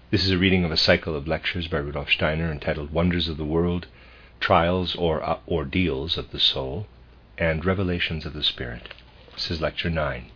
This is a reading of a cycle of lectures by Rudolf Steiner entitled Wonders of the World, Trials or Ordeals of the Soul, and Revelations of the Spirit. This is Lecture 9.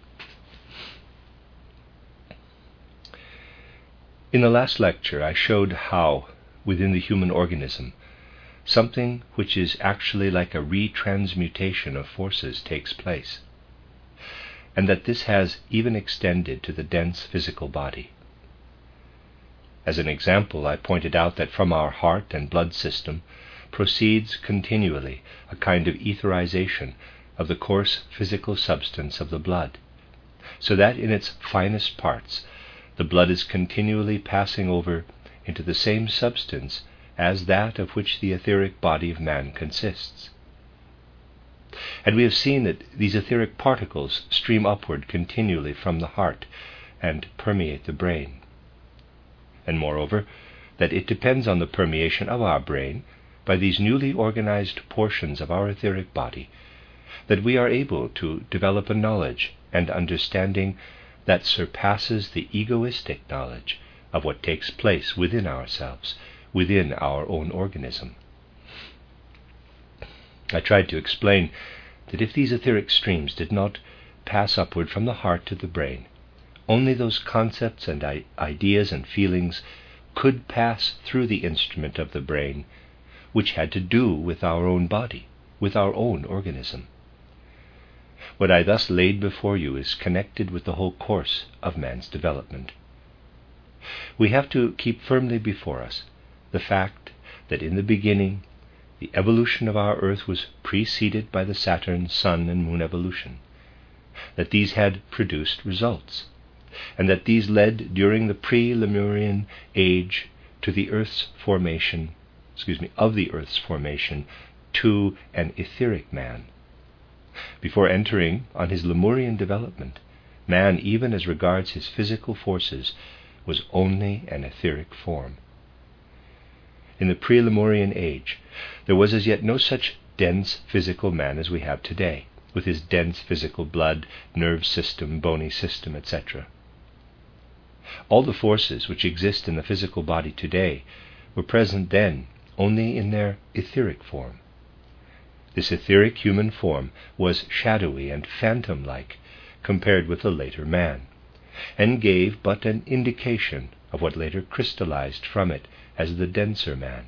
In the last lecture, I showed how, within the human organism, something which is actually like a retransmutation of forces takes place, and that this has even extended to the dense physical body. As an example, I pointed out that from our heart and blood system proceeds continually a kind of etherization of the coarse physical substance of the blood, so that in its finest parts the blood is continually passing over into the same substance as that of which the etheric body of man consists. And we have seen that these etheric particles stream upward continually from the heart and permeate the brain. And moreover, that it depends on the permeation of our brain by these newly organized portions of our etheric body that we are able to develop a knowledge and understanding that surpasses the egoistic knowledge of what takes place within ourselves, within our own organism. I tried to explain that if these etheric streams did not pass upward from the heart to the brain, only those concepts and ideas and feelings could pass through the instrument of the brain which had to do with our own body, with our own organism. What I thus laid before you is connected with the whole course of man's development. We have to keep firmly before us the fact that in the beginning the evolution of our earth was preceded by the Saturn, Sun, and Moon evolution, that these had produced results, and that these led during the pre-Lemurian age to the Earth's formation, to an etheric man. Before entering on his Lemurian development, man, even as regards his physical forces, was only an etheric form. In the pre-Lemurian age, there was as yet no such dense physical man as we have today, with his dense physical blood, nerve system, bony system, etc. All the forces which exist in the physical body today were present then only in their etheric form. This etheric human form was shadowy and phantom-like compared with the later man, and gave but an indication of what later crystallized from it as the denser man.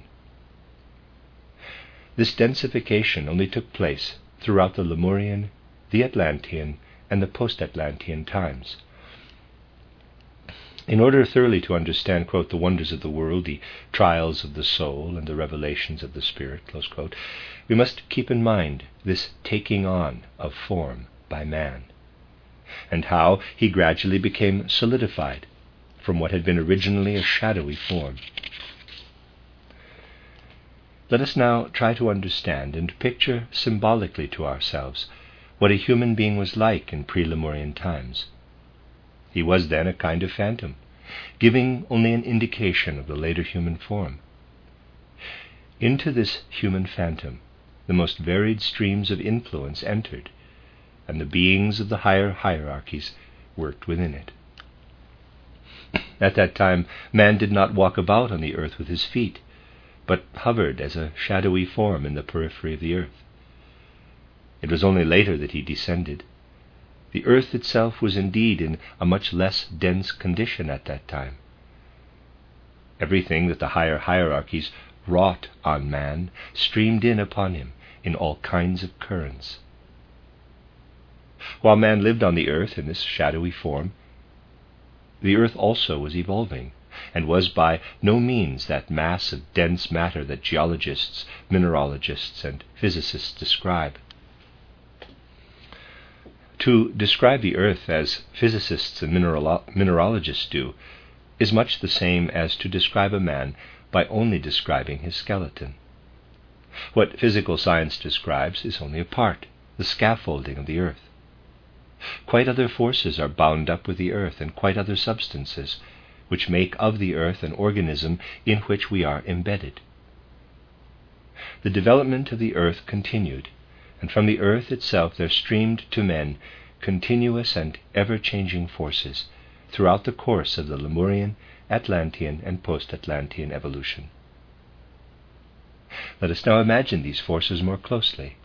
This densification only took place throughout the Lemurian, the Atlantean, and the post-Atlantean times. In order thoroughly to understand, quote, the wonders of the world, the trials of the soul, and the revelations of the Spirit, close quote, we must keep in mind this taking on of form by man, and how he gradually became solidified from what had been originally a shadowy form. Let us now try to understand and picture symbolically to ourselves what a human being was like in pre-Lemurian times. He was then a kind of phantom, giving only an indication of the later human form. Into this human phantom, the most varied streams of influence entered, and the beings of the higher hierarchies worked within it. At that time, man did not walk about on the earth with his feet, but hovered as a shadowy form in the periphery of the earth. It was only later that he descended. The earth itself was indeed in a much less dense condition at that time. Everything that the higher hierarchies wrought on man streamed in upon him in all kinds of currents. While man lived on the earth in this shadowy form, the earth also was evolving, and was by no means that mass of dense matter that geologists, mineralogists, and physicists describe. To describe the earth as physicists and mineralogists do is much the same as to describe a man by only describing his skeleton. What physical science describes is only a part, the scaffolding of the earth. Quite other forces are bound up with the earth, and quite other substances, which make of the earth an organism in which we are embedded. The development of the earth continued, and from the earth itself there streamed to men continuous and ever-changing forces, throughout the course of the Lemurian, Atlantean, and post-Atlantean evolution. Let us now imagine these forces more closely.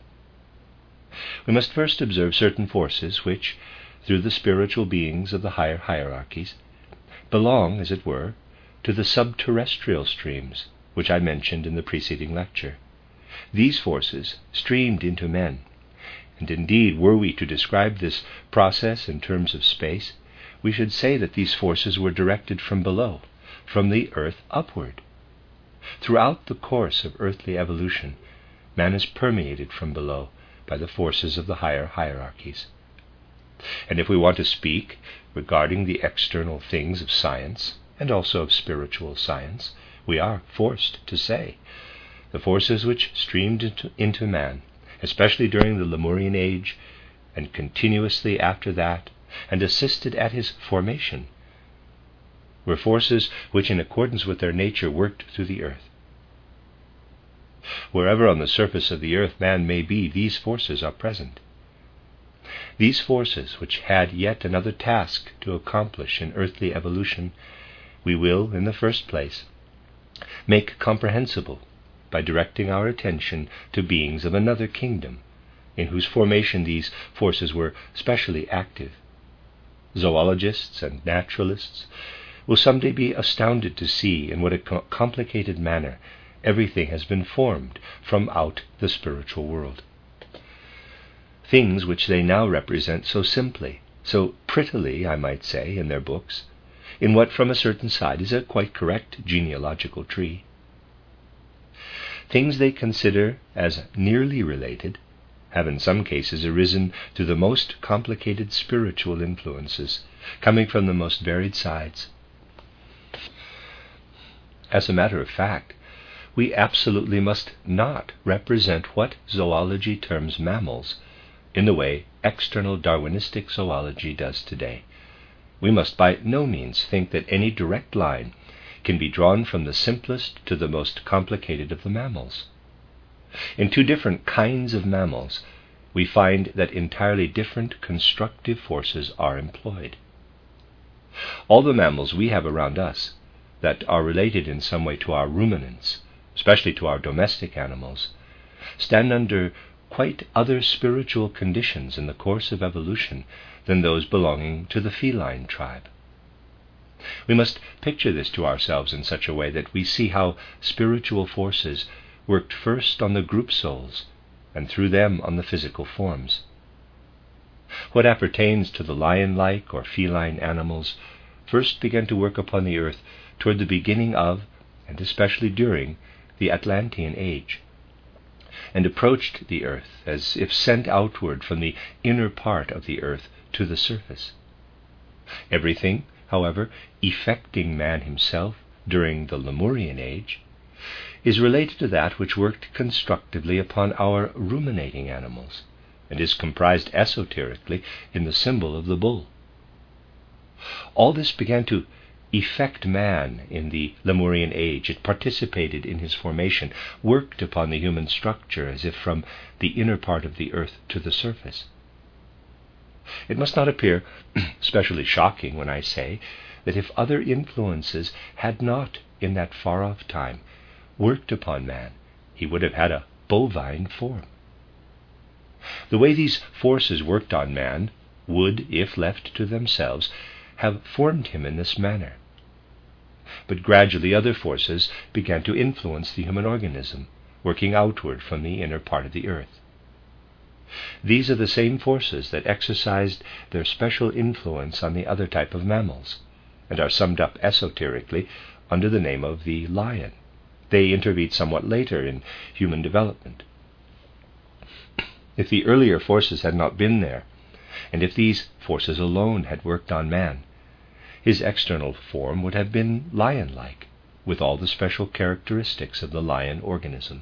We must first observe certain forces which, through the spiritual beings of the higher hierarchies, belong, as it were, to the subterrestrial streams, which I mentioned in the preceding lecture. These forces streamed into men, and indeed, were we to describe this process in terms of space, we should say that these forces were directed from below, from the earth upward. Throughout the course of earthly evolution, man is permeated from below by the forces of the higher hierarchies. And if we want to speak regarding the external things of science, and also of spiritual science, we are forced to say the forces which streamed into man, especially during the Lemurian age, and continuously after that, and assisted at his formation, were forces which, in accordance with their nature, worked through the earth. Wherever on the surface of the earth man may be, these forces are present. These forces, which had yet another task to accomplish in earthly evolution, we will, in the first place, make comprehensible by directing our attention to beings of another kingdom, in whose formation these forces were specially active. Zoologists and naturalists will someday be astounded to see in what a complicated manner everything has been formed from out the spiritual world. Things which they now represent so simply, so prettily, I might say, in their books, in what from a certain side is a quite correct genealogical tree. Things they consider as nearly related have in some cases arisen through the most complicated spiritual influences, coming from the most varied sides. As a matter of fact, we absolutely must not represent what zoology terms mammals in the way external Darwinistic zoology does today. We must by no means think that any direct line can be drawn from the simplest to the most complicated of the mammals. In two different kinds of mammals, we find that entirely different constructive forces are employed. All the mammals we have around us that are related in some way to our ruminants, especially to our domestic animals, stand under quite other spiritual conditions in the course of evolution than those belonging to the feline tribe. We must picture this to ourselves in such a way that we see how spiritual forces worked first on the group souls, and through them on the physical forms. What appertains to the lion-like or feline animals first began to work upon the earth toward the beginning of, and especially during, the Atlantean age, and approached the earth as if sent outward from the inner part of the earth to the surface. Everything, however, effecting man himself during the Lemurian age is related to that which worked constructively upon our ruminating animals, and is comprised esoterically in the symbol of the bull. All this began to effect man in the Lemurian age. It participated in his formation, worked upon the human structure as if from the inner part of the earth to the surface. It must not appear especially shocking when I say that if other influences had not, in that far-off time, worked upon man, he would have had a bovine form. The way these forces worked on man would, if left to themselves, have formed him in this manner. But gradually other forces began to influence the human organism, working outward from the inner part of the earth. These are the same forces that exercised their special influence on the other type of mammals, and are summed up esoterically under the name of the lion. They intervened somewhat later in human development. If the earlier forces had not been there, and if these forces alone had worked on man, his external form would have been lion-like, with all the special characteristics of the lion organism.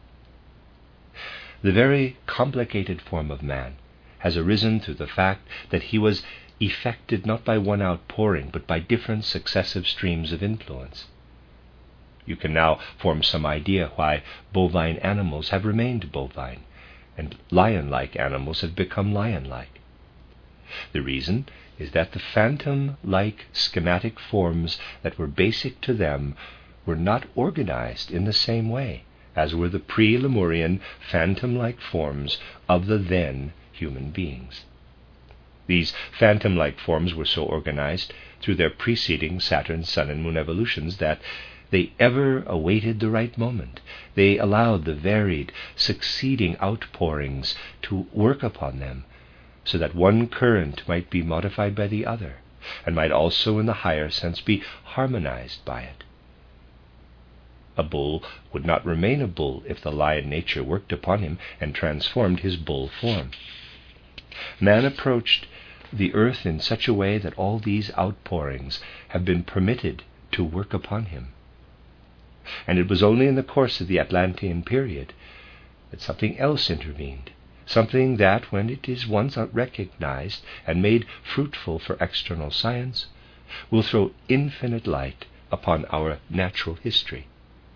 The very complicated form of man has arisen through the fact that he was effected not by one outpouring, but by different successive streams of influence. You can now form some idea why bovine animals have remained bovine, and lion-like animals have become lion-like. The reason is that the phantom-like schematic forms that were basic to them were not organized in the same way as were the pre-Lemurian phantom-like forms of the then human beings. These phantom-like forms were so organized through their preceding Saturn, Sun, and Moon evolutions that they ever awaited the right moment. They allowed the varied, succeeding outpourings to work upon them, so that one current might be modified by the other, and might also, in the higher sense, be harmonized by it. A bull would not remain a bull if the lion nature worked upon him and transformed his bull form. Man approached the earth in such a way that all these outpourings have been permitted to work upon him. And it was only in the course of the Atlantean period that something else intervened, something that, when it is once recognized and made fruitful for external science, will throw infinite light upon our natural history.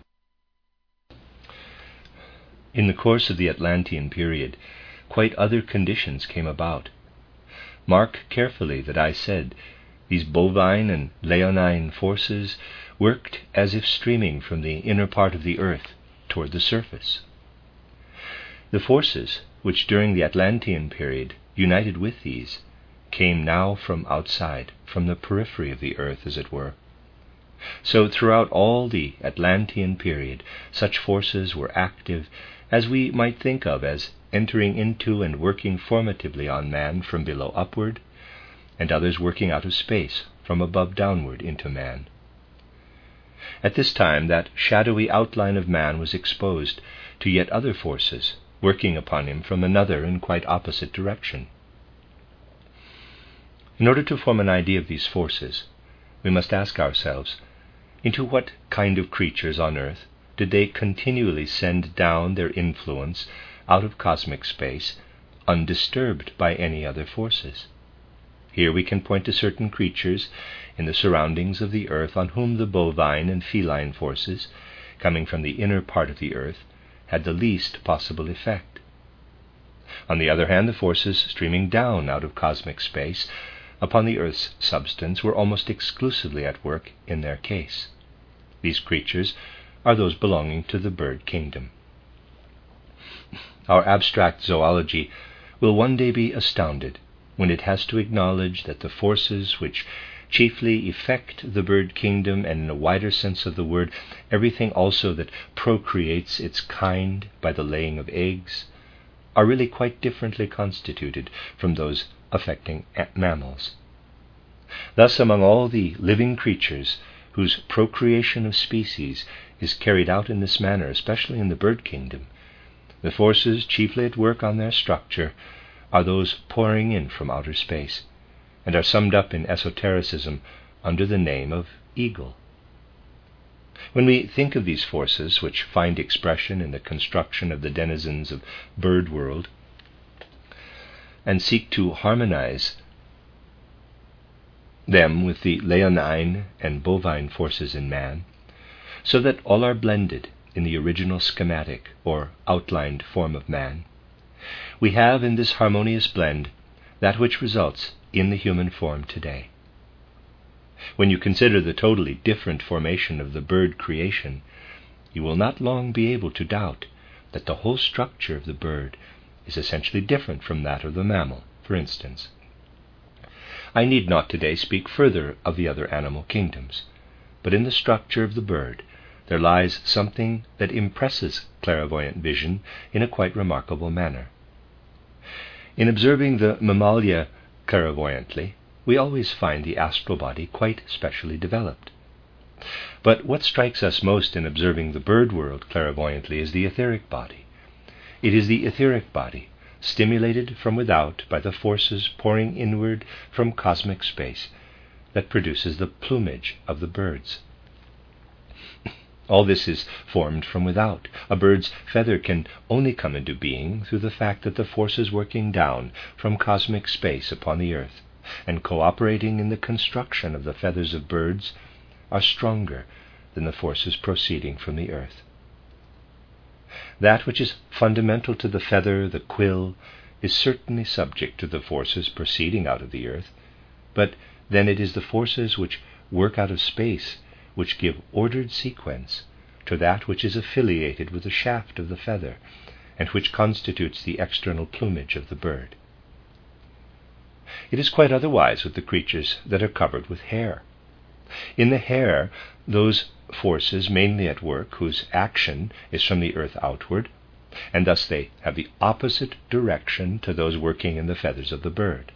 In the course of the Atlantean period, quite other conditions came about. Mark carefully that I said these bovine and leonine forces worked as if streaming from the inner part of the earth toward the surface. The forces which during the Atlantean period united with these came now from outside, from the periphery of the earth, as it were. So throughout all the Atlantean period, such forces were active as we might think of as entering into and working formatively on man from below upward, and others working out of space from above downward into man. At this time, that shadowy outline of man was exposed to yet other forces, working upon him from another and quite opposite direction. In order to form an idea of these forces, we must ask ourselves, into what kind of creatures on earth did they continually send down their influence out of cosmic space, undisturbed by any other forces? Here we can point to certain creatures in the surroundings of the earth on whom the bovine and feline forces, coming from the inner part of the earth, had the least possible effect. On the other hand, the forces streaming down out of cosmic space upon the earth's substance were almost exclusively at work in their case. These creatures are those belonging to the bird kingdom. Our abstract zoology will one day be astounded when it has to acknowledge that the forces which chiefly effect the bird kingdom, and in a wider sense of the word, everything also that procreates its kind by the laying of eggs, are really quite differently constituted from those affecting mammals. Thus, among all the living creatures whose procreation of species is carried out in this manner, especially in the bird kingdom, the forces chiefly at work on their structure are those pouring in from outer space, and are summed up in esotericism under the name of eagle. When we think of these forces, which find expression in the construction of the denizens of bird world, and seek to harmonize them with the leonine and bovine forces in man, so that all are blended in the original schematic or outlined form of man, we have in this harmonious blend that which results in the human form today. When you consider the totally different formation of the bird creation, you will not long be able to doubt that the whole structure of the bird is essentially different from that of the mammal, for instance. I need not today speak further of the other animal kingdoms, but in the structure of the bird there lies something that impresses clairvoyant vision in a quite remarkable manner. In observing the mammalia clairvoyantly, we always find the astral body quite specially developed. But what strikes us most in observing the bird world clairvoyantly is the etheric body. It is the etheric body, stimulated from without by the forces pouring inward from cosmic space, that produces the plumage of the birds. All this is formed from without. A bird's feather can only come into being through the fact that the forces working down from cosmic space upon the earth and cooperating in the construction of the feathers of birds are stronger than the forces proceeding from the earth. That which is fundamental to the feather, the quill, is certainly subject to the forces proceeding out of the earth, but then it is the forces which work out of space which give ordered sequence to that which is affiliated with the shaft of the feather, and which constitutes the external plumage of the bird. It is quite otherwise with the creatures that are covered with hair. In the hair, those forces mainly at work whose action is from the earth outward, and thus they have the opposite direction to those working in the feathers of the bird.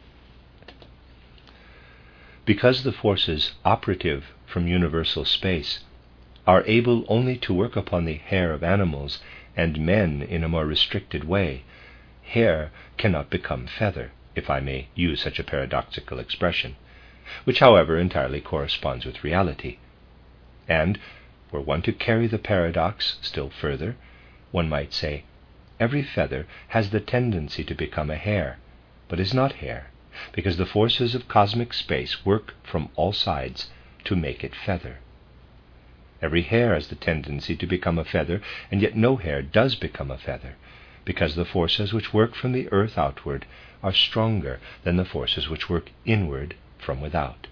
Because the forces operative from universal space are able only to work upon the hair of animals and men in a more restricted way, hair cannot become feather, if I may use such a paradoxical expression, which, however, entirely corresponds with reality. And, were one to carry the paradox still further, one might say, every feather has the tendency to become a hair, but is not hair, because the forces of cosmic space work from all sides to make it feather. Every hair has the tendency to become a feather, and yet no hair does become a feather, because the forces which work from the earth outward are stronger than the forces which work inward from without.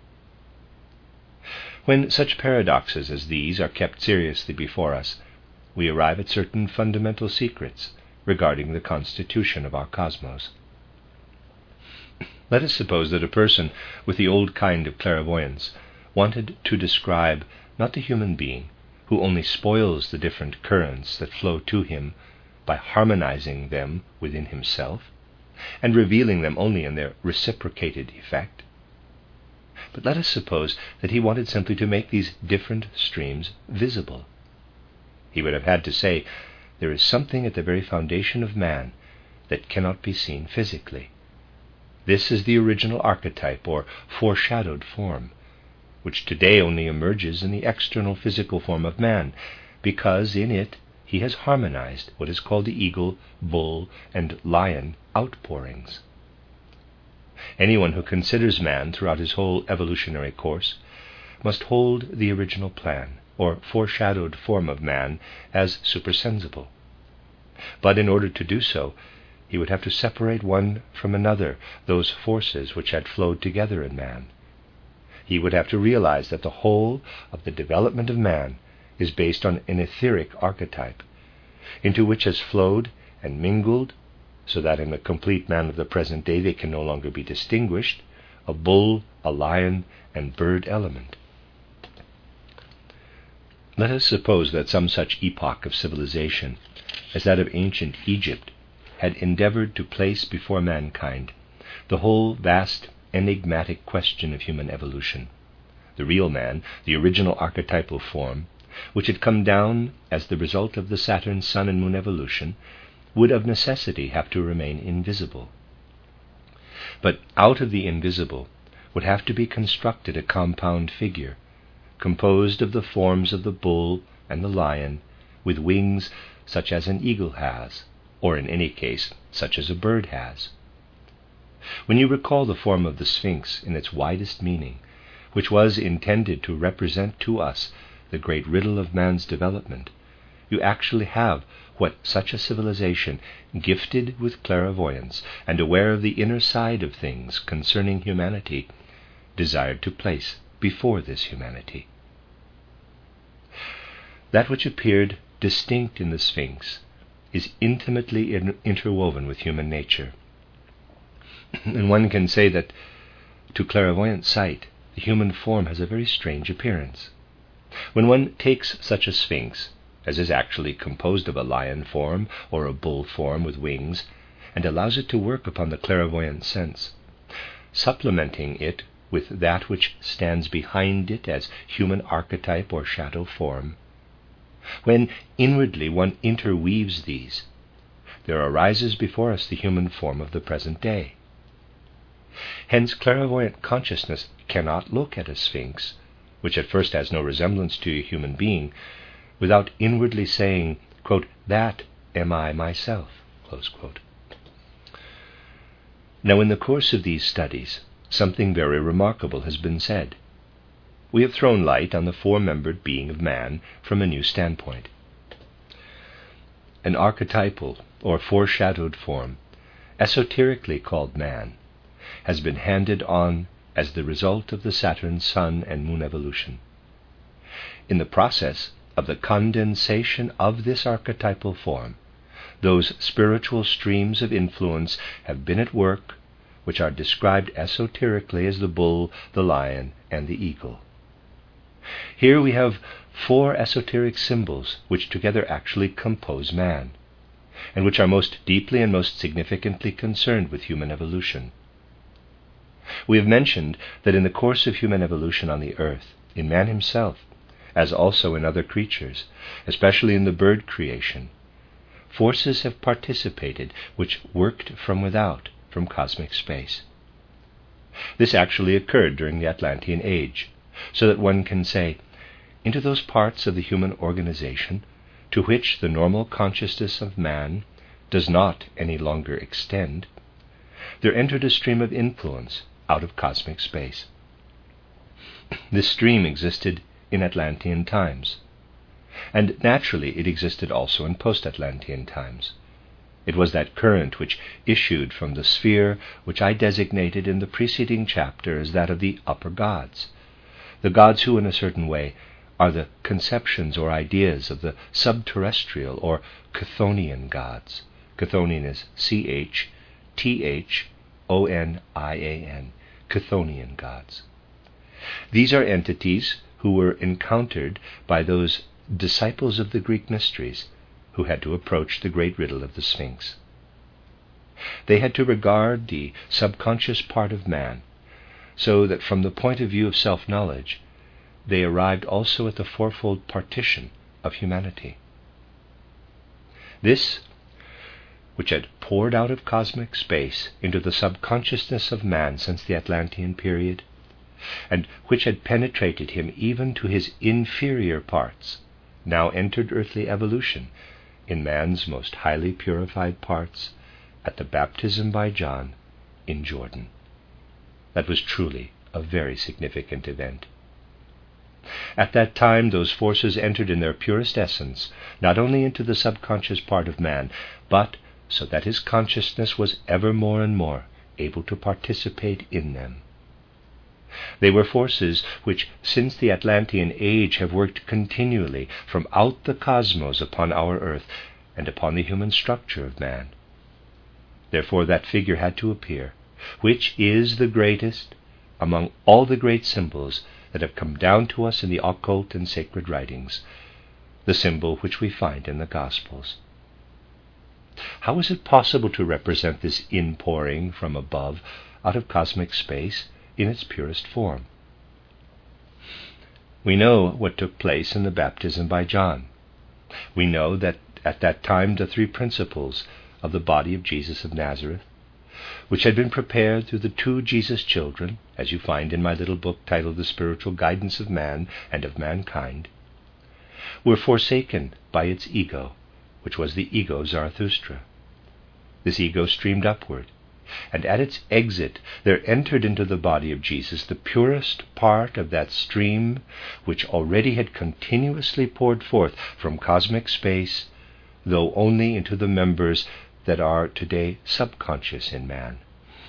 When such paradoxes as these are kept seriously before us, we arrive at certain fundamental secrets regarding the constitution of our cosmos. Let us suppose that a person with the old kind of clairvoyance wanted to describe not the human being, who only spoils the different currents that flow to him by harmonizing them within himself, and revealing them only in their reciprocated effect. But let us suppose that he wanted simply to make these different streams visible. He would have had to say, there is something at the very foundation of man that cannot be seen physically. This is the original archetype or foreshadowed form, which today only emerges in the external physical form of man, because in it he has harmonized what is called the eagle, bull, and lion outpourings. Anyone who considers man throughout his whole evolutionary course must hold the original plan, or foreshadowed form of man, as supersensible. But in order to do so, he would have to separate one from another those forces which had flowed together in man. He would have to realize that the whole of the development of man is based on an etheric archetype, into which has flowed and mingled, so that in the complete man of the present day they can no longer be distinguished, a bull, a lion, and bird element. Let us suppose that some such epoch of civilization as that of ancient Egypt had endeavored to place before mankind the whole vast enigmatic question of human evolution. The real man, the original archetypal form, which had come down as the result of the Saturn, Sun, and Moon evolution, would of necessity have to remain invisible. But out of the invisible would have to be constructed a compound figure, composed of the forms of the bull and the lion, with wings such as an eagle has, or in any case such as a bird has. When you recall the form of the Sphinx in its widest meaning, which was intended to represent to us the great riddle of man's development, you actually have what such a civilization, gifted with clairvoyance and aware of the inner side of things concerning humanity, desired to place before this humanity. That which appeared distinct in the Sphinx is intimately interwoven with human nature. And one can say that to clairvoyant sight, the human form has a very strange appearance. When one takes such a Sphinx, as is actually composed of a lion form or a bull form with wings, and allows it to work upon the clairvoyant sense, supplementing it with that which stands behind it as human archetype or shadow form, when inwardly one interweaves these, there arises before us the human form of the present day. Hence clairvoyant consciousness cannot look at a Sphinx, which at first has no resemblance to a human being, without inwardly saying, quote, "That am I myself," close quote. Now, in the course of these studies, something very remarkable has been said. We have thrown light on the four-membered being of man from a new standpoint. An archetypal or foreshadowed form, esoterically called man, has been handed on as the result of the Saturn, Sun, and Moon evolution. In the process of the condensation of this archetypal form, those spiritual streams of influence have been at work, which are described esoterically as the bull, the lion, and the eagle. Here we have 4 esoteric symbols which together actually compose man, and which are most deeply and most significantly concerned with human evolution. We have mentioned that in the course of human evolution on the earth, in man himself, as also in other creatures, especially in the bird creation, forces have participated which worked from without, from cosmic space. This actually occurred during the Atlantean Age, so that one can say, into those parts of the human organization to which the normal consciousness of man does not any longer extend, there entered a stream of influence out of cosmic space. This stream existed in Atlantean times, and naturally it existed also in post-Atlantean times. It was that current which issued from the sphere which I designated in the preceding chapter as that of the upper gods, the gods who in a certain way are the conceptions or ideas of the subterrestrial or Chthonian gods. Chthonian is Chthonian, Chthonian gods. These are entities who were encountered by those disciples of the Greek mysteries who had to approach the great riddle of the Sphinx. They had to regard the subconscious part of man, so that from the point of view of self-knowledge, they arrived also at the fourfold partition of humanity. This, which had poured out of cosmic space into the subconsciousness of man since the Atlantean period, and which had penetrated him even to his inferior parts, now entered earthly evolution in man's most highly purified parts at the baptism by John in Jordan. That was truly a very significant event. At that time, those forces entered in their purest essence, not only into the subconscious part of man, but so that his consciousness was ever more and more able to participate in them. They were forces which, since the Atlantean age, have worked continually from out the cosmos upon our earth and upon the human structure of man. Therefore that figure had to appear, which is the greatest among all the great symbols that have come down to us in the occult and sacred writings, the symbol which we find in the Gospels. How is it possible to represent this inpouring from above out of cosmic space in its purest form? We know what took place in the baptism by John. We know that at that time the 3 principles of the body of Jesus of Nazareth, which had been prepared through the 2 Jesus children, as you find in my little book titled The Spiritual Guidance of Man and of Mankind, were forsaken by its ego, which was the ego Zarathustra. This ego streamed upward, and at its exit there entered into the body of Jesus the purest part of that stream which already had continuously poured forth from cosmic space, though only into the members that are today subconscious in man.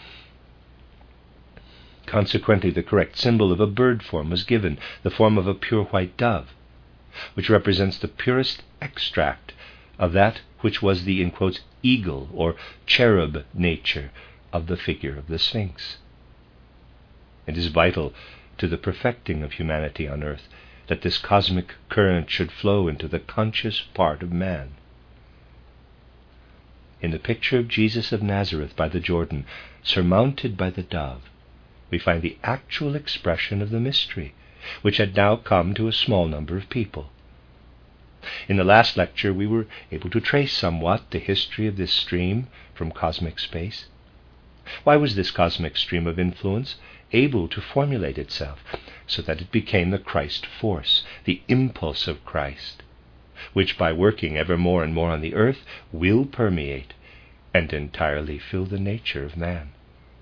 Consequently, the correct symbol of a bird form was given, the form of a pure white dove, which represents the purest extract of that which was the, in quotes, eagle or cherub nature of the figure of the Sphinx. It is vital to the perfecting of humanity on earth that this cosmic current should flow into the conscious part of man. In the picture of Jesus of Nazareth by the Jordan, surmounted by the dove, we find the actual expression of the mystery, which had now come to a small number of people. In the last lecture, we were able to trace somewhat the history of this stream from cosmic space. Why was this cosmic stream of influence able to formulate itself so that it became the Christ force, the impulse of Christ, which by working ever more and more on the earth will permeate and entirely fill the nature of man?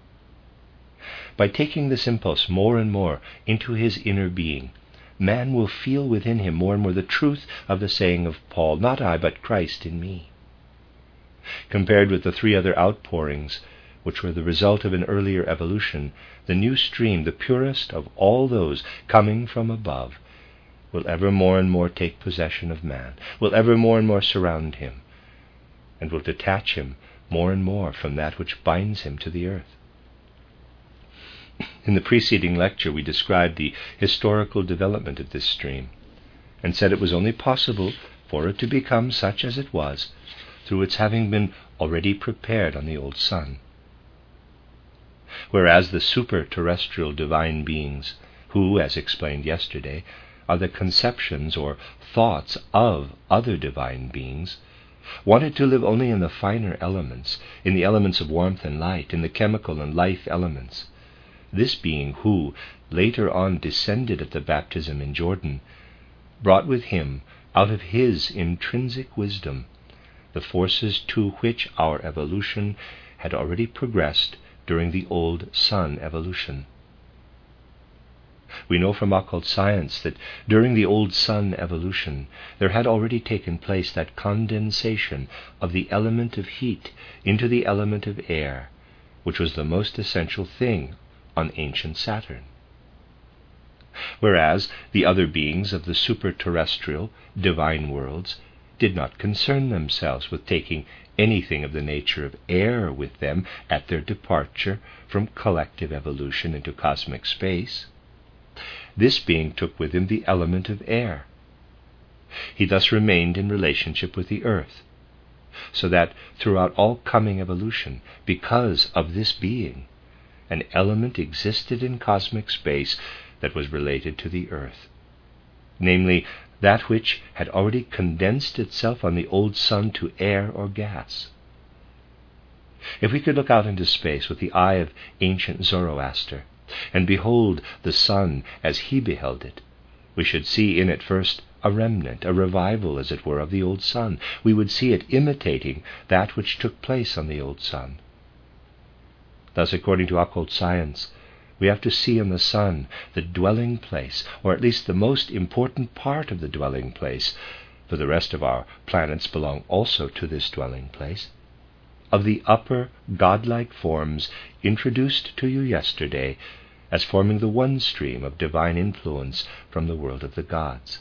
By taking this impulse more and more into his inner being, man will feel within him more and more the truth of the saying of Paul, "Not I, but Christ in me." Compared with the 3 other outpourings which were the result of an earlier evolution, the new stream, the purest of all those coming from above, will ever more and more take possession of man, will ever more and more surround him, and will detach him more and more from that which binds him to the earth. In the preceding lecture, we described the historical development of this stream, and said it was only possible for it to become such as it was through its having been already prepared on the old sun. Whereas the super-terrestrial divine beings, who, as explained yesterday, are the conceptions or thoughts of other divine beings, wanted to live only in the finer elements, in the elements of warmth and light, in the chemical and life elements. This being, who later on descended at the baptism in Jordan, brought with him, out of his intrinsic wisdom, the forces to which our evolution had already progressed during the old sun evolution. We know from occult science that during the old sun evolution there had already taken place that condensation of the element of heat into the element of air, which was the most essential thing on ancient Saturn. Whereas the other beings of the super-terrestrial divine worlds did not concern themselves with taking anything of the nature of air with them at their departure from collective evolution into cosmic space. This being took with him the element of air. He thus remained in relationship with the earth, so that throughout all coming evolution, because of this being, an element existed in cosmic space that was related to the earth, namely that which had already condensed itself on the old sun to air or gas. If we could look out into space with the eye of ancient Zoroaster, and behold the sun as he beheld it, we should see in it first a remnant, a revival, as it were, of the old sun. We would see it imitating that which took place on the old sun. Thus, according to occult science, we have to see in the sun the dwelling place, or at least the most important part of the dwelling place, for the rest of our planets belong also to this dwelling place, of the upper godlike forms introduced to you yesterday as forming the one stream of divine influence from the world of the gods.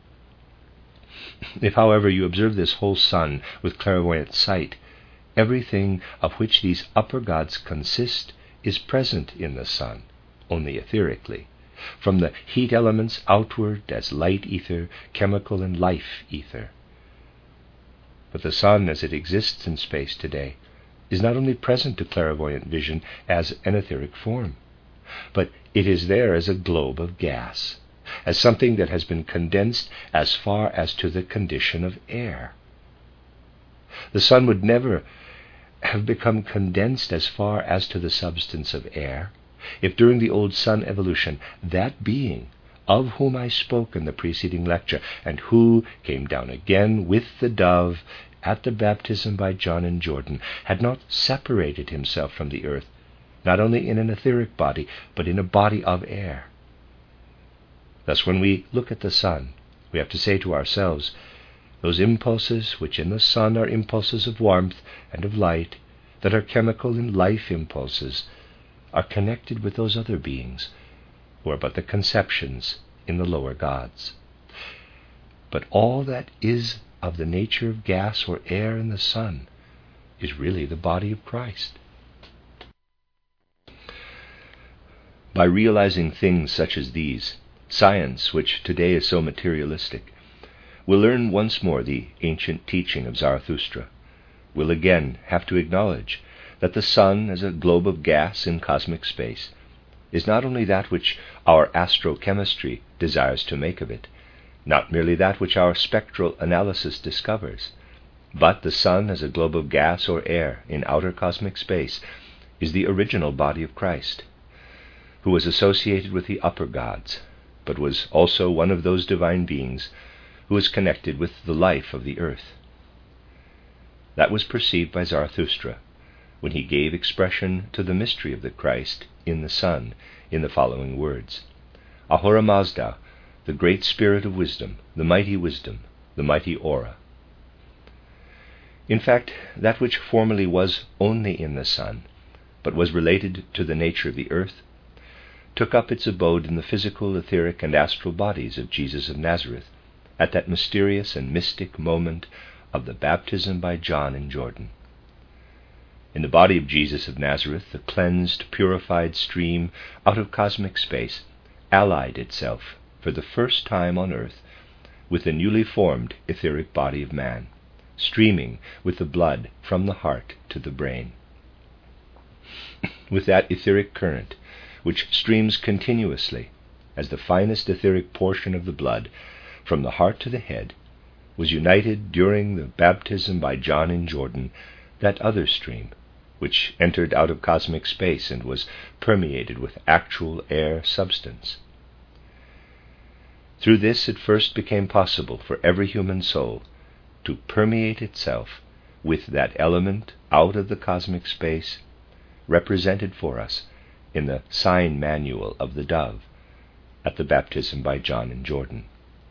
If, however, you observe this whole sun with clairvoyant sight, everything of which these upper gods consist is present in the sun, only etherically, from the heat elements outward as light ether, chemical and life ether. But the sun, as it exists in space today, is not only present to clairvoyant vision as an etheric form, but it is there as a globe of gas, as something that has been condensed as far as to the condition of air. The sun would never have become condensed as far as to the substance of air if during the old sun evolution that being of whom I spoke in the preceding lecture, and who came down again with the dove at the baptism by John in Jordan, had not separated himself from the earth, not only in an etheric body, but in a body of air. Thus, when we look at the sun, we have to say to ourselves, those impulses which in the sun are impulses of warmth and of light, that are chemical and life impulses, are connected with those other beings, who are but the conceptions in the lower gods. But all that is of the nature of gas or air in the sun is really the body of Christ. By realizing things such as these, science, which today is so materialistic, will learn once more the ancient teaching of Zarathustra, will again have to acknowledge that the sun, as a globe of gas in cosmic space, is not only that which our astrochemistry desires to make of it, not merely that which our spectral analysis discovers, but the sun, as a globe of gas or air in outer cosmic space, is the original body of Christ, who was associated with the upper gods, but was also one of those divine beings who is connected with the life of the earth. That was perceived by Zarathustra when he gave expression to the mystery of the Christ in the sun in the following words: Ahura Mazda, the great spirit of wisdom, the mighty aura. In fact, that which formerly was only in the sun but was related to the nature of the earth, took up its abode in the physical, etheric, and astral bodies of Jesus of Nazareth at that mysterious and mystic moment of the baptism by John in Jordan. In the body of Jesus of Nazareth, the cleansed, purified stream out of cosmic space allied itself for the first time on earth with the newly formed etheric body of man, streaming with the blood from the heart to the brain. With that etheric current, which streams continuously as the finest etheric portion of the blood from the heart to the head, was united during the baptism by John in Jordan that other stream, which entered out of cosmic space and was permeated with actual air substance. Through this it first became possible for every human soul to permeate itself with that element out of the cosmic space represented for us in the sign manual of the dove at the baptism by John in Jordan.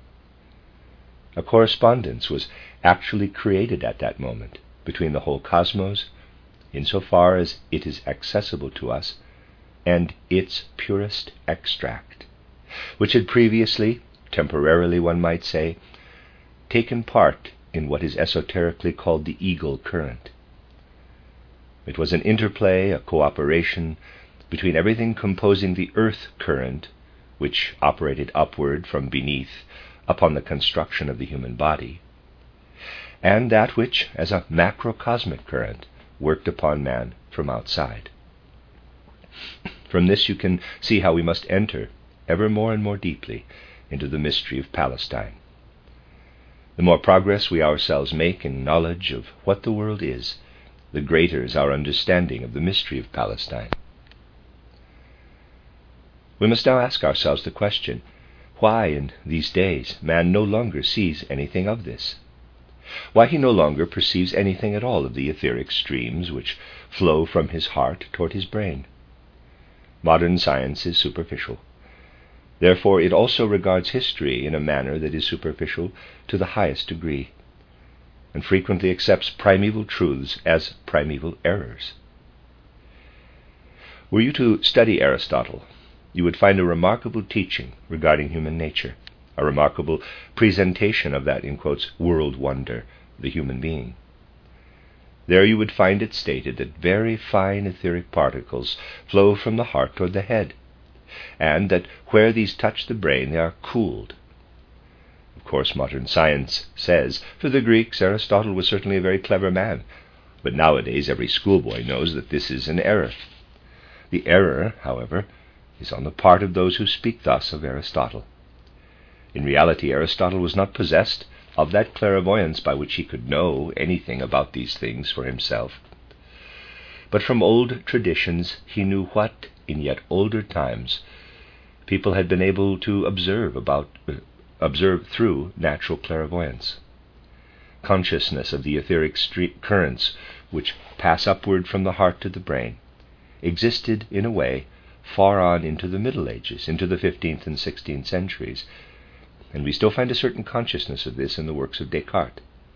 A correspondence was actually created at that moment between the whole cosmos, insofar as it is accessible to us, and its purest extract, which had previously, temporarily one might say, taken part in what is esoterically called the eagle current. It was an interplay, a cooperation between everything composing the earth current, which operated upward from beneath upon the construction of the human body, and that which, as a macrocosmic current, worked upon man from outside. From this you can see how we must enter ever more and more deeply into the mystery of Palestine. The more progress we ourselves make in knowledge of what the world is, the greater is our understanding of the mystery of Palestine. We must now ask ourselves the question, why in these days man no longer sees anything of this? Why he no longer perceives anything at all of the etheric streams which flow from his heart toward his brain? Modern science is superficial. Therefore it also regards history in a manner that is superficial to the highest degree, and frequently accepts primeval truths as primeval errors. Were you to study Aristotle, you would find a remarkable teaching regarding human nature, a remarkable presentation of that, in quotes, world wonder, the human being. There you would find it stated that very fine etheric particles flow from the heart toward the head, and that where these touch the brain they are cooled. Of course, modern science says, for the Greeks, Aristotle was certainly a very clever man, but nowadays every schoolboy knows that this is an error. The error, however, is on the part of those who speak thus of Aristotle. In reality, Aristotle was not possessed of that clairvoyance by which he could know anything about these things for himself. But from old traditions he knew what, in yet older times, people had been able to observe through natural clairvoyance. Consciousness of the etheric currents which pass upward from the heart to the brain existed in a way far on into the Middle Ages, into the 15th and 16th centuries, and we still find a certain consciousness of this in the works of Descartes.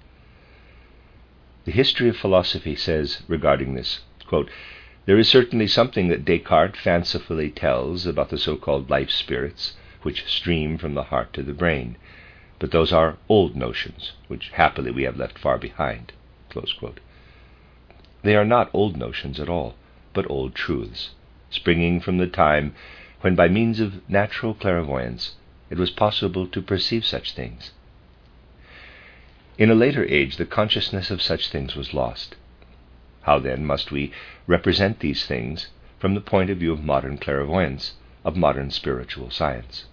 The history of philosophy says regarding this, quote, there is certainly something that Descartes fancifully tells about the so-called life spirits which stream from the heart to the brain, but those are old notions, which happily we have left far behind, close quote. They are not old notions at all, but old truths, springing from the time when by means of natural clairvoyance it was possible to perceive such things. In a later age the consciousness of such things was lost. How then must we represent these things from the point of view of modern clairvoyance, of modern spiritual science?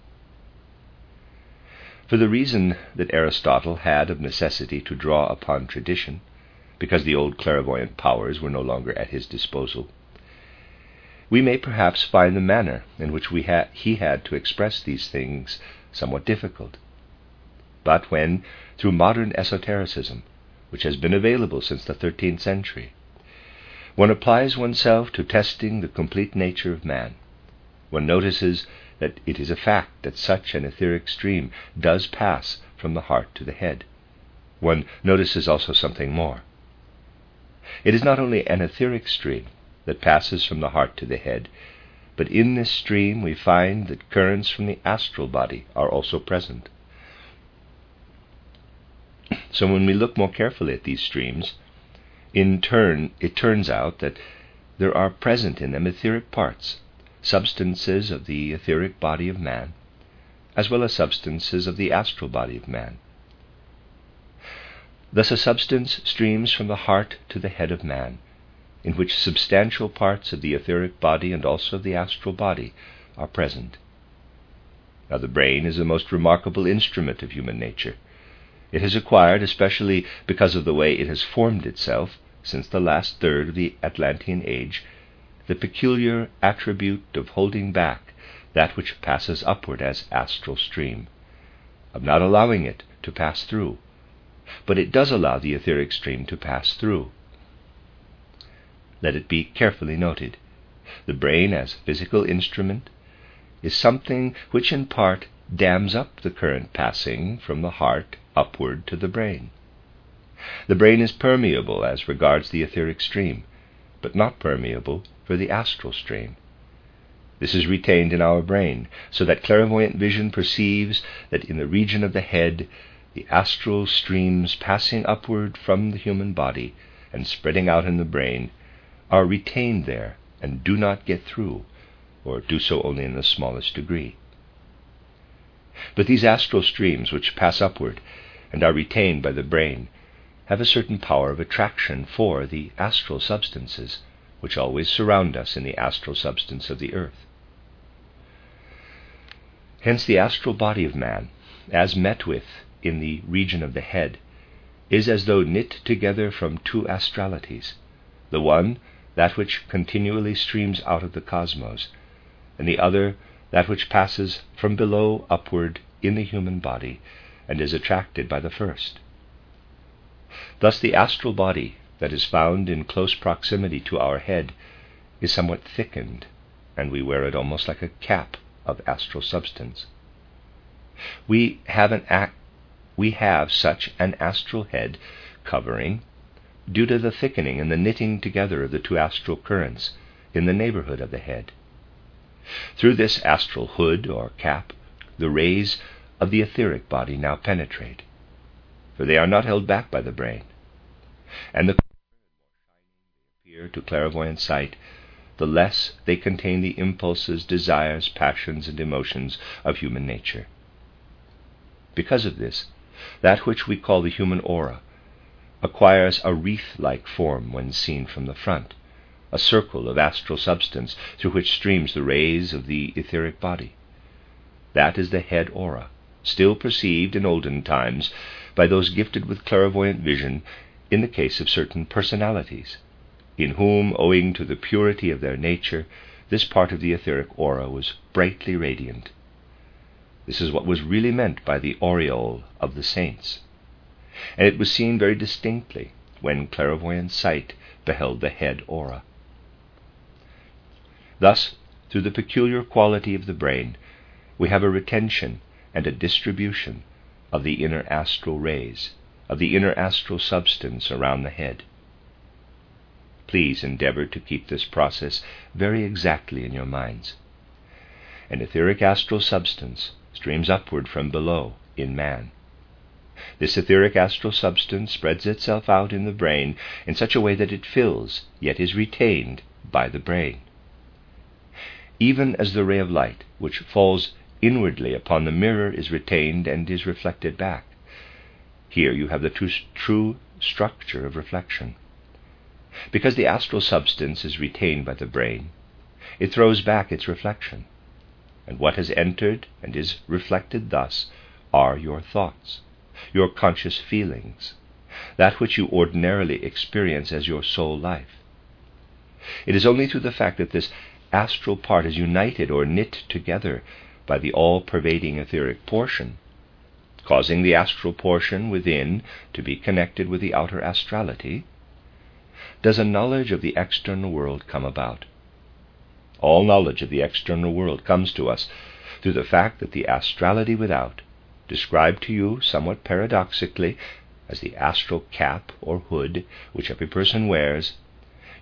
For the reason that Aristotle had of necessity to draw upon tradition, because the old clairvoyant powers were no longer at his disposal, we may perhaps find the manner in which he had to express these things somewhat difficult. But when, through modern esotericism, which has been available since the 13th century, one applies oneself to testing the complete nature of man, one notices that it is a fact that such an etheric stream does pass from the heart to the head. One notices also something more. It is not only an etheric stream, that passes from the heart to the head, but in this stream we find that currents from the astral body are also present. So when we look more carefully at these streams, in turn it turns out that there are present in them etheric parts, substances of the etheric body of man, as well as substances of the astral body of man. Thus a substance streams from the heart to the head of man, in which substantial parts of the etheric body and also of the astral body are present. Now the brain is the most remarkable instrument of human nature. It has acquired, especially because of the way it has formed itself since the last third of the Atlantean age, the peculiar attribute of holding back that which passes upward as astral stream, of not allowing it to pass through, but it does allow the etheric stream to pass through. Let it be carefully noted, the brain as physical instrument is something which in part dams up the current passing from the heart upward to the brain. The brain is permeable as regards the etheric stream, but not permeable for the astral stream. This is retained in our brain, so that clairvoyant vision perceives that in the region of the head, the astral streams passing upward from the human body and spreading out in the brain are retained there and do not get through, or do so only in the smallest degree. But these astral streams which pass upward and are retained by the brain have a certain power of attraction for the astral substances, which always surround us in the astral substance of the earth. Hence the astral body of man, as met with in the region of the head, is as though knit together from two astralities, the one that which continually streams out of the cosmos, and the other that which passes from below upward in the human body and is attracted by the first. Thus the astral body that is found in close proximity to our head is somewhat thickened, and we wear it almost like a cap of astral substance. We have such an astral head covering due to the thickening and the knitting together of the two astral currents in the neighborhood of the head. Through this astral hood or cap, the rays of the etheric body now penetrate, for they are not held back by the brain, and the appear to clairvoyant sight, the less they contain the impulses, desires, passions, and emotions of human nature. Because of this, that which we call the human aura acquires a wreath-like form when seen from the front, a circle of astral substance through which streams the rays of the etheric body. That is the head aura, still perceived in olden times by those gifted with clairvoyant vision in the case of certain personalities, in whom, owing to the purity of their nature, this part of the etheric aura was brightly radiant. This is what was really meant by the aureole of the saints, and it was seen very distinctly when clairvoyant sight beheld the head aura. Thus, through the peculiar quality of the brain, we have a retention and a distribution of the inner astral rays, of the inner astral substance around the head. Please endeavor to keep this process very exactly in your minds. An etheric astral substance streams upward from below in man. This etheric astral substance spreads itself out in the brain in such a way that it fills, yet is retained by the brain. Even as the ray of light, which falls inwardly upon the mirror, is retained and is reflected back. Here you have the true structure of reflection. Because the astral substance is retained by the brain, it throws back its reflection, and what has entered and is reflected thus are your thoughts, your conscious feelings, that which you ordinarily experience as your soul life. It is only through the fact that this astral part is united or knit together by the all-pervading etheric portion, causing the astral portion within to be connected with the outer astrality, does a knowledge of the external world come about. All knowledge of the external world comes to us through the fact that the astrality without, described to you somewhat paradoxically as the astral cap or hood which every person wears,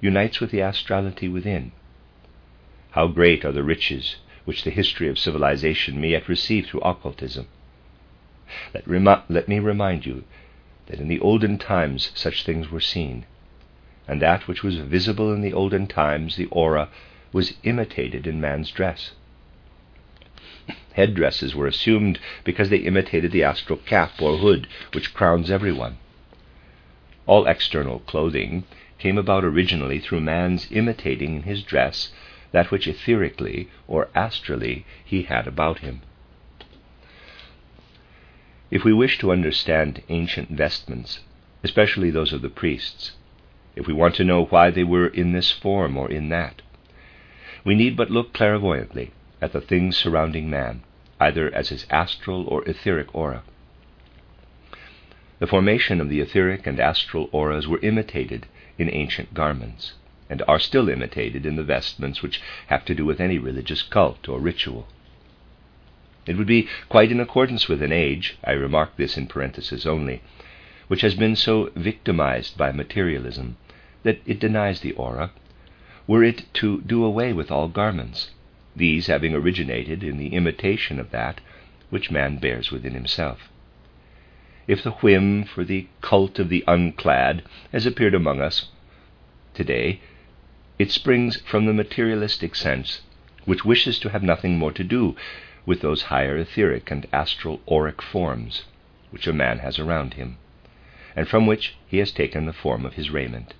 unites with the astrality within. How great are the riches which the history of civilization may yet receive through occultism. Let me remind you that in the olden times such things were seen, and that which was visible in the olden times, the aura, was imitated in man's dress. Headdresses were assumed because they imitated the astral cap or hood which crowns everyone. All external clothing came about originally through man's imitating in his dress that which etherically or astrally he had about him. If we wish to understand ancient vestments, especially those of the priests, if we want to know why they were in this form or in that, we need but look clairvoyantly at the things surrounding man, either as his astral or etheric aura. The formation of the etheric and astral auras were imitated in ancient garments, and are still imitated in the vestments which have to do with any religious cult or ritual. It would be quite in accordance with an age, I remark this in parenthesis only, which has been so victimized by materialism that it denies the aura, were it to do away with all garments, these having originated in the imitation of that which man bears within himself. If the whim for the cult of the unclad has appeared among us today, it springs from the materialistic sense which wishes to have nothing more to do with those higher etheric and astral auric forms which a man has around him, and from which he has taken the form of his raiment.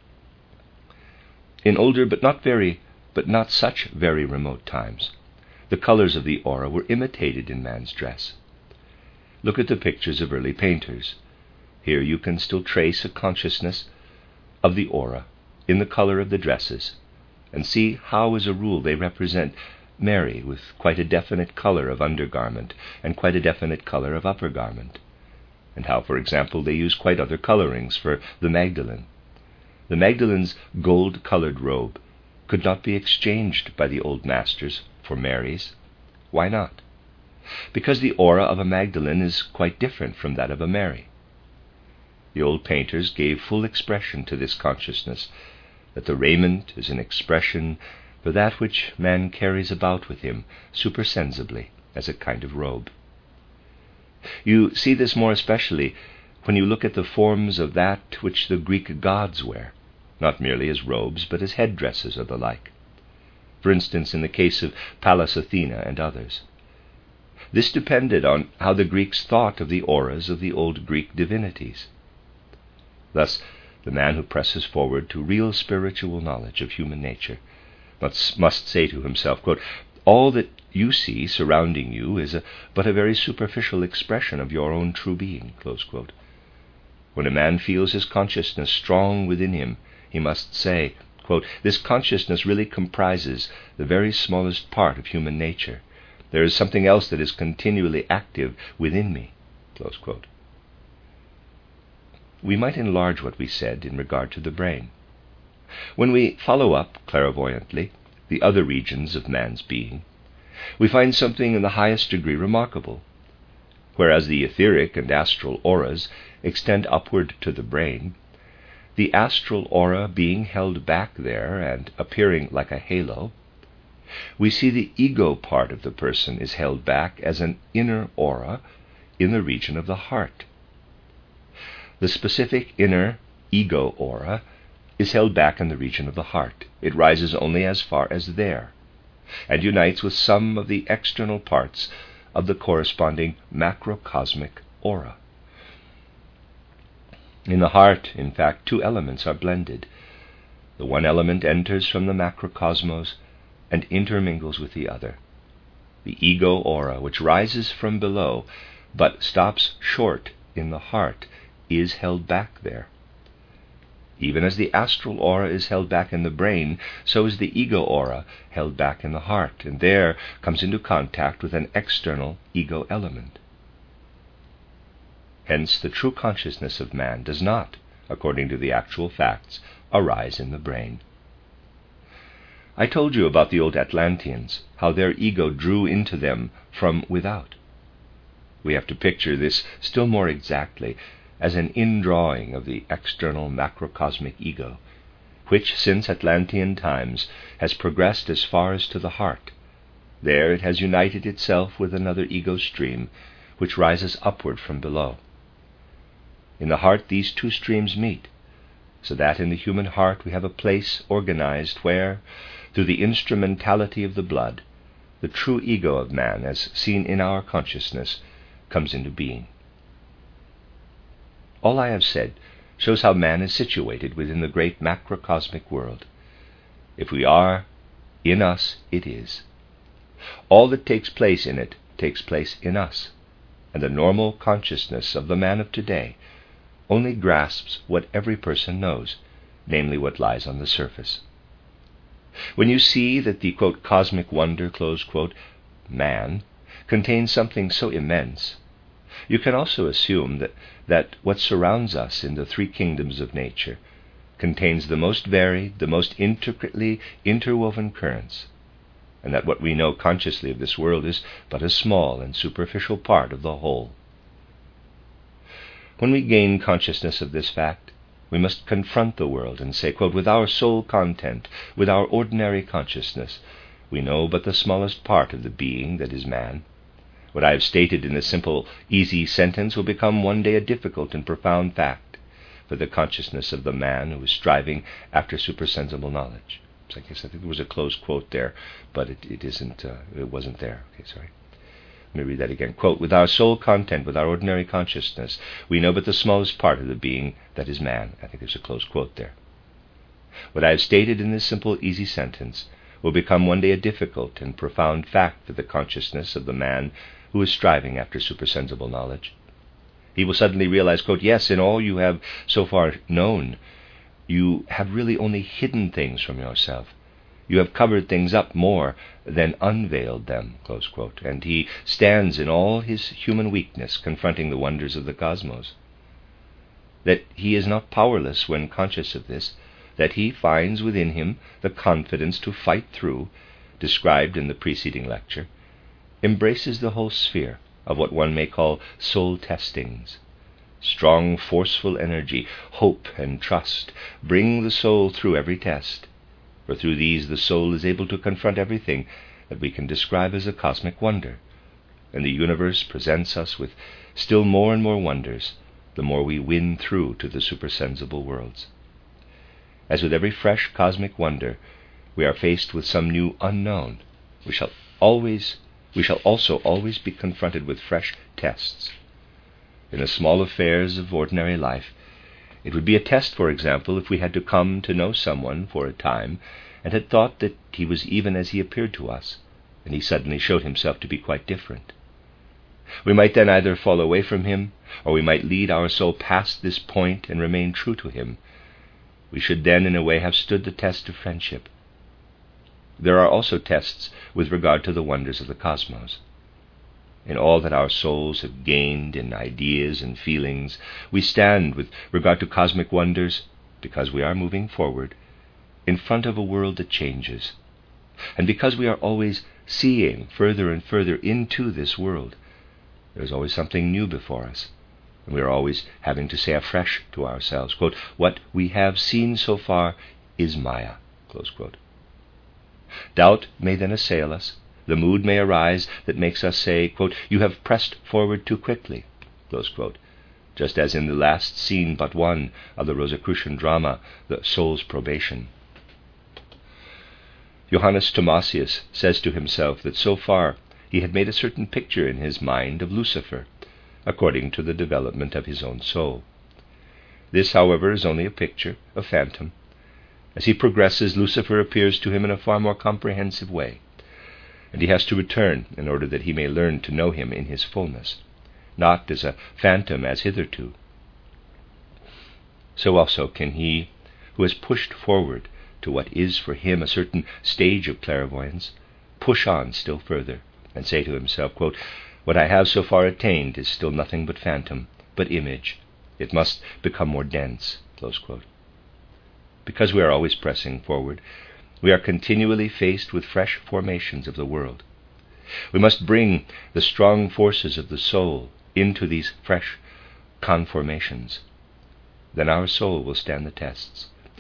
In older but not such very remote times, the colors of the aura were imitated in man's dress. Look at the pictures of early painters. Here you can still trace a consciousness of the aura in the color of the dresses, and see how, as a rule, they represent Mary with quite a definite color of undergarment and quite a definite color of upper garment, and how, for example, they use quite other colorings for the Magdalene. The Magdalene's gold-colored robe could not be exchanged by the old masters for Mary's. Why not? Because the aura of a Magdalene is quite different from that of a Mary. The old painters gave full expression to this consciousness, that the raiment is an expression for that which man carries about with him supersensibly as a kind of robe. You see this more especially when you look at the forms of that which the Greek gods wear, not merely as robes, but as headdresses or the like. For instance, in the case of Pallas Athena and others. This depended on how the Greeks thought of the auras of the old Greek divinities. Thus, the man who presses forward to real spiritual knowledge of human nature must say to himself, quote, all that you see surrounding you is but a very superficial expression of your own true being, close quote. When a man feels his consciousness strong within him, he must say, quote, this consciousness really comprises the very smallest part of human nature. There is something else that is continually active within me, close quote. We might enlarge what we said in regard to the brain. When we follow up clairvoyantly the other regions of man's being, we find something in the highest degree remarkable. Whereas the etheric and astral auras extend upward to the brain, the astral aura being held back there and appearing like a halo, we see the ego part of the person is held back as an inner aura in the region of the heart. The specific inner ego aura is held back in the region of the heart. It rises only as far as there, and unites with some of the external parts of the corresponding macrocosmic aura. In the heart, in fact, two elements are blended. The one element enters from the macrocosmos and intermingles with the other. The ego aura, which rises from below but stops short in the heart, is held back there. Even as the astral aura is held back in the brain, so is the ego aura held back in the heart, and there comes into contact with an external ego element. Hence, the true consciousness of man does not, according to the actual facts, arise in the brain. I told you about the old Atlanteans, how their ego drew into them from without. We have to picture this still more exactly as an indrawing of the external macrocosmic ego, which since Atlantean times has progressed as far as to the heart. There it has united itself with another ego stream, which rises upward from below. In the heart these two streams meet, so that in the human heart we have a place organized where, through the instrumentality of the blood, the true ego of man, as seen in our consciousness, comes into being. All I have said shows how man is situated within the great macrocosmic world. If we are, in us it is. All that takes place in it takes place in us, and the normal consciousness of the man of today only grasps what every person knows, namely what lies on the surface. When you see that the, quote, cosmic wonder, close quote, man, contains something so immense, you can also assume that what surrounds us in the three kingdoms of nature contains the most varied, the most intricately interwoven currents, and that what we know consciously of this world is but a small and superficial part of the whole. When we gain consciousness of this fact, we must confront the world and say, quote, with our soul content, with our ordinary consciousness, we know but the smallest part of the being that is man. What I have stated in a simple, easy sentence will become one day a difficult and profound fact for the consciousness of the man who is striving after supersensible knowledge. So I guess I think there was a close quote there, but it wasn't there. Okay, sorry. Let me read that again. Quote, with our soul content, with our ordinary consciousness, we know but the smallest part of the being that is man. I think there's a close quote there. What I have stated in this simple, easy sentence will become one day a difficult and profound fact for the consciousness of the man who is striving after supersensible knowledge. He will suddenly realize, quote, yes, in all you have so far known, you have really only hidden things from yourself. You have covered things up more than unveiled them, close quote. And he stands in all his human weakness confronting the wonders of the cosmos. That he is not powerless when conscious of this, that he finds within him the confidence to fight through, described in the preceding lecture, embraces the whole sphere of what one may call soul testings. Strong, forceful energy, hope and trust bring the soul through every test, for through these the soul is able to confront everything that we can describe as a cosmic wonder, and the universe presents us with still more and more wonders the more we win through to the supersensible worlds. As with every fresh cosmic wonder, we are faced with some new unknown. We shall also always be confronted with fresh tests. In the small affairs of ordinary life, it would be a test, for example, if we had to come to know someone for a time and had thought that he was even as he appeared to us, and he suddenly showed himself to be quite different. We might then either fall away from him, or we might lead our soul past this point and remain true to him. We should then, in a way, have stood the test of friendship. There are also tests with regard to the wonders of the cosmos. In all that our souls have gained in ideas and feelings, we stand, with regard to cosmic wonders, because we are moving forward, in front of a world that changes. And because we are always seeing further and further into this world, there is always something new before us, and we are always having to say afresh to ourselves, quote, what we have seen so far is Maya, close quote. Doubt may then assail us. The mood may arise that makes us say, quote, you have pressed forward too quickly, close quote, just as in the last scene but one of the Rosicrucian drama, The Soul's Probation. Johannes Thomasius says to himself that so far he had made a certain picture in his mind of Lucifer, according to the development of his own soul. This, however, is only a picture, a phantom. As he progresses, Lucifer appears to him in a far more comprehensive way, and he has to return in order that he may learn to know him in his fullness, not as a phantom as hitherto. So also can he who has pushed forward to what is for him a certain stage of clairvoyance push on still further and say to himself, quote, what I have so far attained is still nothing but phantom, but image. It must become more dense, close quote. Because we are always pressing forward, we are continually faced with fresh formations of the world. We must bring the strong forces of the soul into these fresh conformations. Then our soul will stand the tests,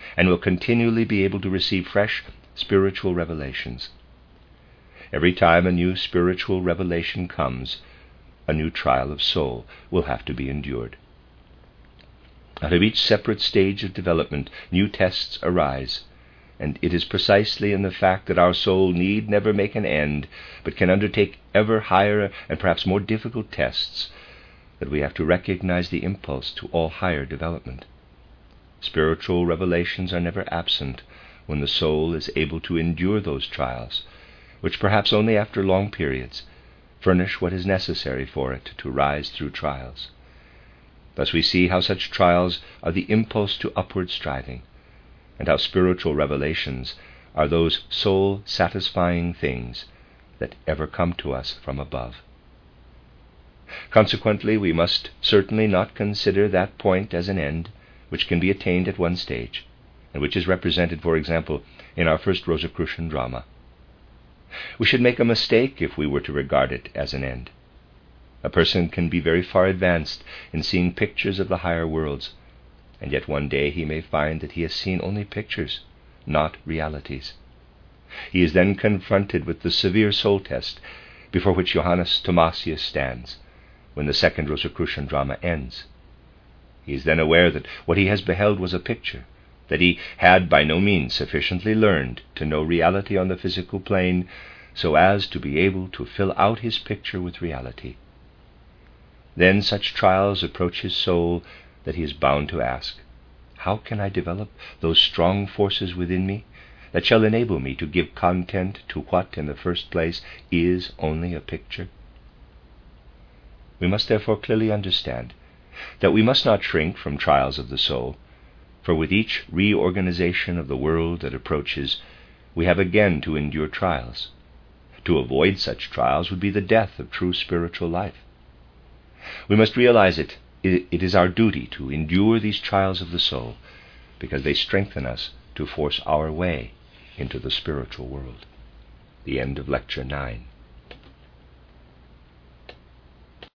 and will continually be able to receive fresh spiritual revelations. Every time a new spiritual revelation comes, a new trial of soul will have to be endured. Out of each separate stage of development, new tests arise, and it is precisely in the fact that our soul need never make an end, but can undertake ever higher and perhaps more difficult tests, that we have to recognize the impulse to all higher development. Spiritual revelations are never absent when the soul is able to endure those trials, which perhaps only after long periods furnish what is necessary for it to rise through trials. Thus we see how such trials are the impulse to upward striving, and how spiritual revelations are those soul-satisfying things that ever come to us from above. Consequently, we must certainly not consider that point as an end which can be attained at one stage, and which is represented, for example, in our first Rosicrucian drama. We should make a mistake if we were to regard it as an end. A person can be very far advanced in seeing pictures of the higher worlds, and yet one day he may find that he has seen only pictures, not realities. He is then confronted with the severe soul test before which Johannes Thomasius stands when the second Rosicrucian drama ends. He is then aware that what he has beheld was a picture, that he had by no means sufficiently learned to know reality on the physical plane so as to be able to fill out his picture with reality. Then such trials approach his soul that he is bound to ask, how can I develop those strong forces within me that shall enable me to give content to what, in the first place, is only a picture? We must therefore clearly understand that we must not shrink from trials of the soul, for with each reorganization of the world that approaches, we have again to endure trials. To avoid such trials would be the death of true spiritual life. We must realize it is our duty to endure these trials of the soul, because they strengthen us to force our way into the spiritual world. The end of Lecture 9.